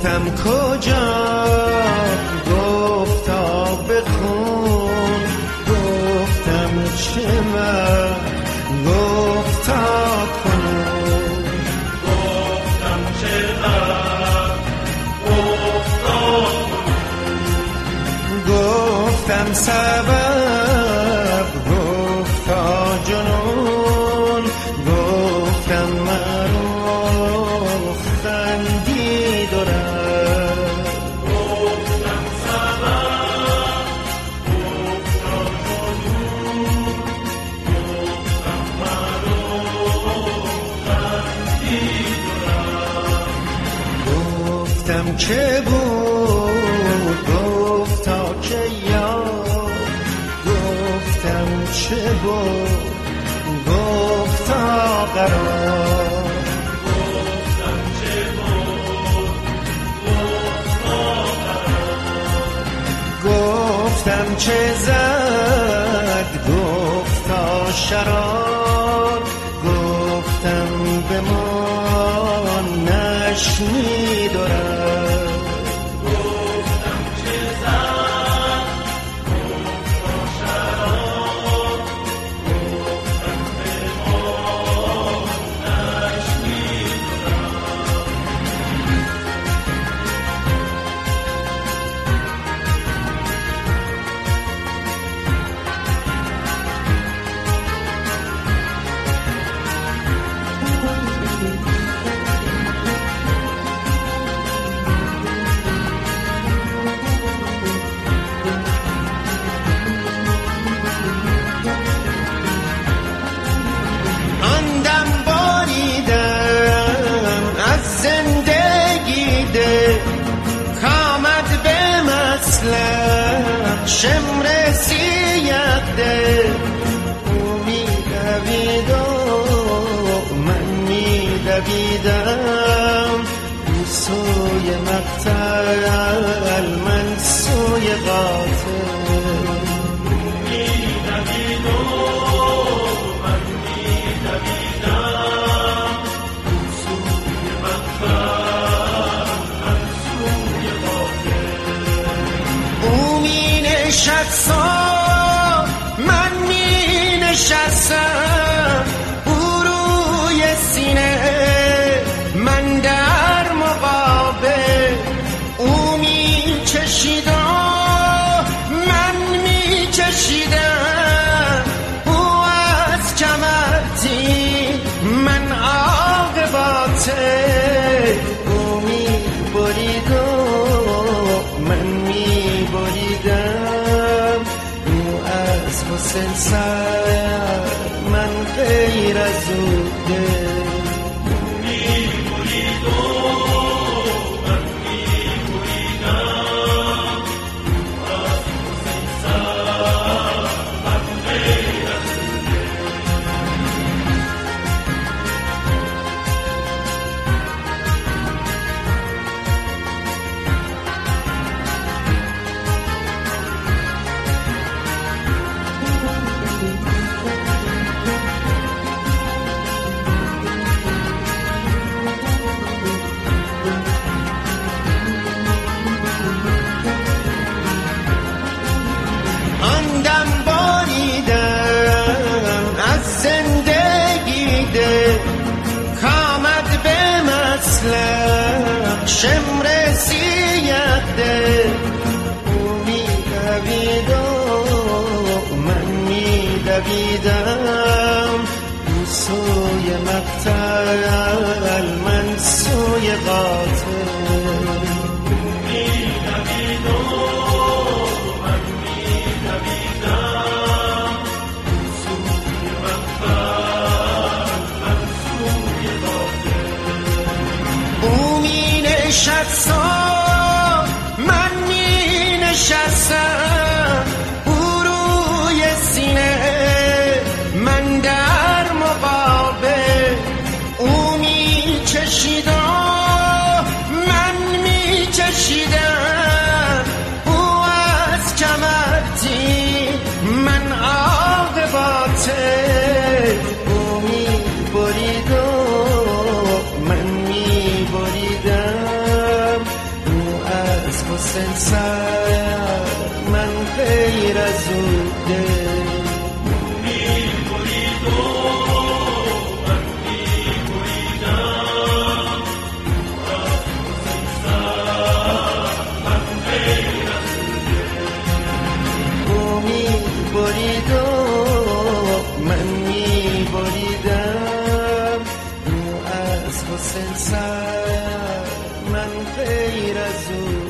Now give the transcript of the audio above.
گفتم کجا، گفتا بخون، گفتم چه من، گفتا کنون، گفتم چه من، گفتا کنون، گفتم سبب، گفتا جنون، گفتم مرو خندی دارم، گفتم سبب، گفتا جنون، گفتم مرو خندی دارم. گفتم چه بود، گفتا که یاد، گفتم چه بود، گفتا قرار، گفتم چه بود، گفتا قرار. گفتم چه زد، گفتا شرار، گفتم بمان نشنی دارم، گفتم چه زد، گفتا شرار، گفتم به ما شمر سیاده او میدوید و من میدویدم، او سوی مقتل من سوی قاتل، میدوید و من میدویدم، او سوی مقتل من سوی قاتل. او می نشست من می نشستم، او روی سینه من در مقابل، او می چشید و من می چشیدم، او از کمرتی من عاقباته، او می برید و من می بریدم، او از حسن سر من غیر از او دل، می برید و من می بریدم، از حسن سر من غیر از او شمر سیاده او میدوید و من میدویدم، او سوی مقتل من سوی قاتل، میدوید و من میدویدم، او سوی مقتل من سوی قاتل. او می نشست من می نشستم، او روی سینه من در مقابل، او می چشید و من می چشیدم، او از کمرتی من عاقباته، او می برید و من می بریدم، حسین سر من غیر از اون دل حسین سر من غیر از اون